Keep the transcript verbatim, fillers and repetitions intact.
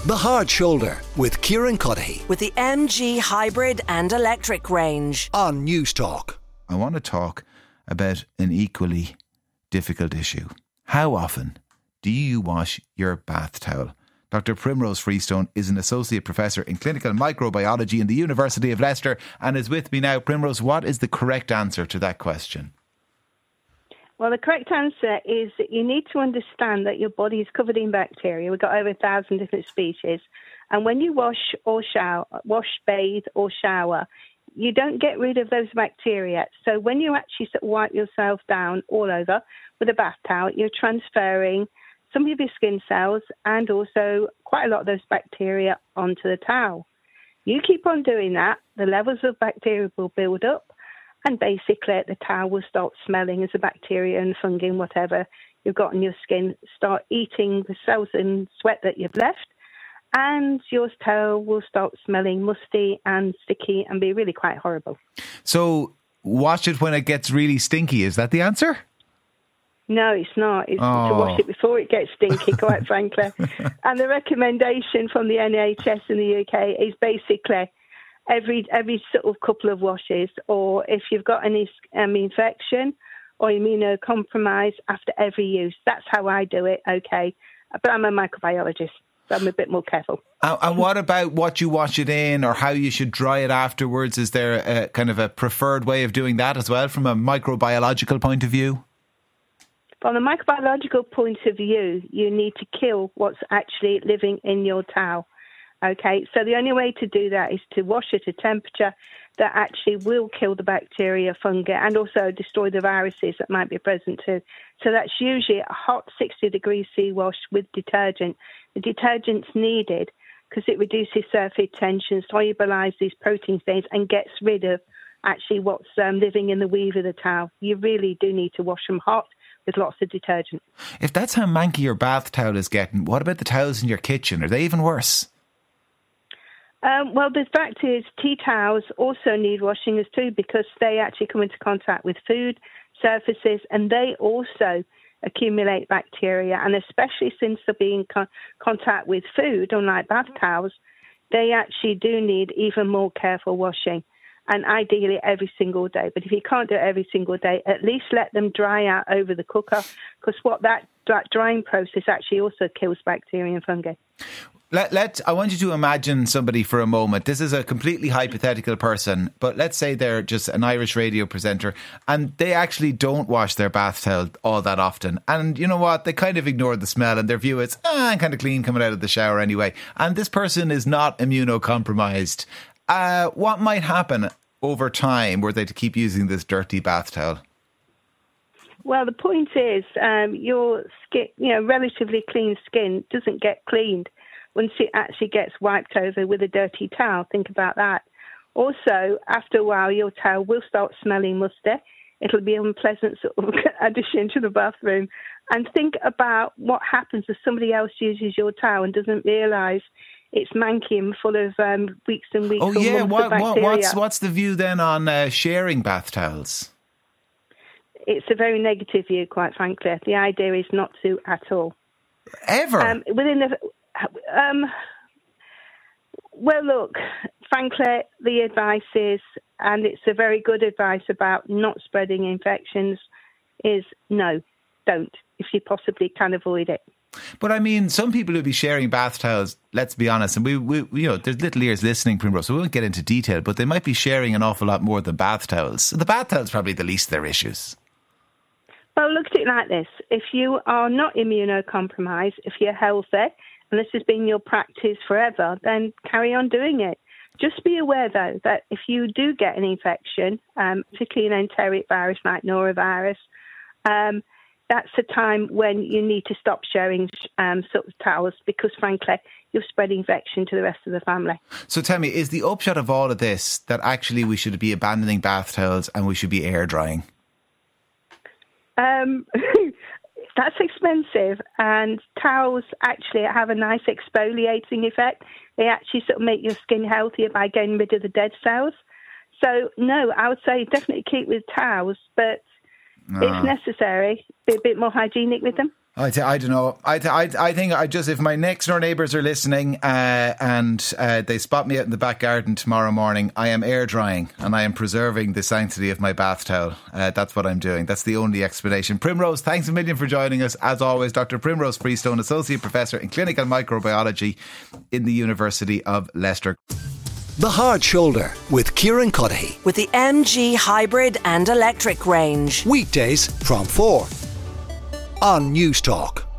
The Hard Shoulder with Kieran Cuddihy with the M G hybrid and electric range on News Talk. I want to talk about an equally difficult issue. How often do you wash your bath towel? Doctor Primrose Freestone is an Associate Professor in Clinical Microbiology in the University of Leicester and is with me now. Primrose, what is the correct answer to that question? Well, the correct answer is that you need to understand that your body is covered in bacteria. We've got over a thousand different species. And when you wash or shower, wash, bathe or shower, you don't get rid of those bacteria. So when you actually sort of wipe yourself down all over with a bath towel, you're transferring some of your skin cells and also quite a lot of those bacteria onto the towel. You keep on doing that, the levels of bacteria will build up, and basically the towel will start smelling as the bacteria and fungi and whatever you've got on your skin start eating the cells and sweat that you've left, and your towel will start smelling musty and sticky and be really quite horrible. So wash it when it gets really stinky, is that the answer? No, it's not. It's oh. to wash it before it gets stinky, quite frankly. And the recommendation from the N H S in the U K is basically every every sort of couple of washes, or if you've got any um, infection or immunocompromised, after every use. That's how I do it, okay. But I'm a microbiologist, so I'm a bit more careful. And, and what about what you wash it in or how you should dry it afterwards? Is there a kind of a preferred way of doing that as well from a microbiological point of view? From a microbiological point of view, you need to kill what's actually living in your towel. Okay, so the only way to do that is to wash at a temperature that actually will kill the bacteria, fungi, and also destroy the viruses that might be present too. So that's usually a hot sixty degrees C wash with detergent. The detergent's needed because it reduces surface tension, solubilises these protein stains, and gets rid of actually what's um, living in the weave of the towel. You really do need to wash them hot with lots of detergent. If that's how manky your bath towel is getting, what about the towels in your kitchen? Are they even worse? Um, well, the fact is tea towels also need washing as too, because they actually come into contact with food surfaces and they also accumulate bacteria. And especially since they're being in con- contact with food, unlike bath towels, they actually do need even more careful washing. And ideally every single day. But if you can't do it every single day, at least let them dry out over the cooker, because what that, that drying process actually also kills bacteria and fungi. Let, let I want you to imagine somebody for a moment. This is a completely hypothetical person, but let's say they're just an Irish radio presenter and they actually don't wash their bath towel all that often. And you know what? They kind of ignore the smell and their view is, ah, I'm kind of clean coming out of the shower anyway. And this person is not immunocompromised. Uh, what might happen over time were they to keep using this dirty bath towel? Well, the point is um, your skin, you know, relatively clean skin doesn't get cleaned once it actually gets wiped over with a dirty towel. Think about that. Also, after a while, your towel will start smelling musty. It'll be an unpleasant sort of addition to the bathroom. And think about what happens if somebody else uses your towel and doesn't realise it's manky and full of um, weeks and weeks. Oh, or yeah. months What, of bacteria. what, what's, what's the view then on uh, sharing bath towels? It's a very negative view, quite frankly. The idea is not to at all. Ever? Um, within the... Um, well, look, frankly, the advice is, and it's a very good advice about not spreading infections, is no, don't, if you possibly can avoid it. But I mean, some people who be sharing bath towels, let's be honest, and we, we you know, there's little ears listening, Primrose, so we won't get into detail, but they might be sharing an awful lot more than bath towels. The bath towel's probably the least of their issues. Well, look at it like this. If you are not immunocompromised, if you're healthy, and this has been your practice forever, then carry on doing it. Just be aware, though, that if you do get an infection, um, particularly an enteric virus like norovirus, um, that's a time when you need to stop sharing um, sort of towels because, frankly, you'll spread infection to the rest of the family. So tell me, is the upshot of all of this that actually we should be abandoning bath towels and we should be air drying? Um... That's expensive, and towels actually have a nice exfoliating effect. They actually sort of make your skin healthier by getting rid of the dead cells. So, no, I would say definitely keep with towels, but no. if necessary, be a bit more hygienic with them. I, th- I don't know. I, th- I, I think I just, if my next door neighbours are listening uh, and uh, they spot me out in the back garden tomorrow morning, I am air drying and I am preserving the sanctity of my bath towel. Uh, that's what I'm doing. That's the only explanation. Primrose, thanks a million for joining us. As always, Doctor Primrose Freestone, Associate Professor in Clinical Microbiology in the University of Leicester. The Hard Shoulder with Kieran Cuddihy. With the M G hybrid and electric range. Weekdays from four on News Talk.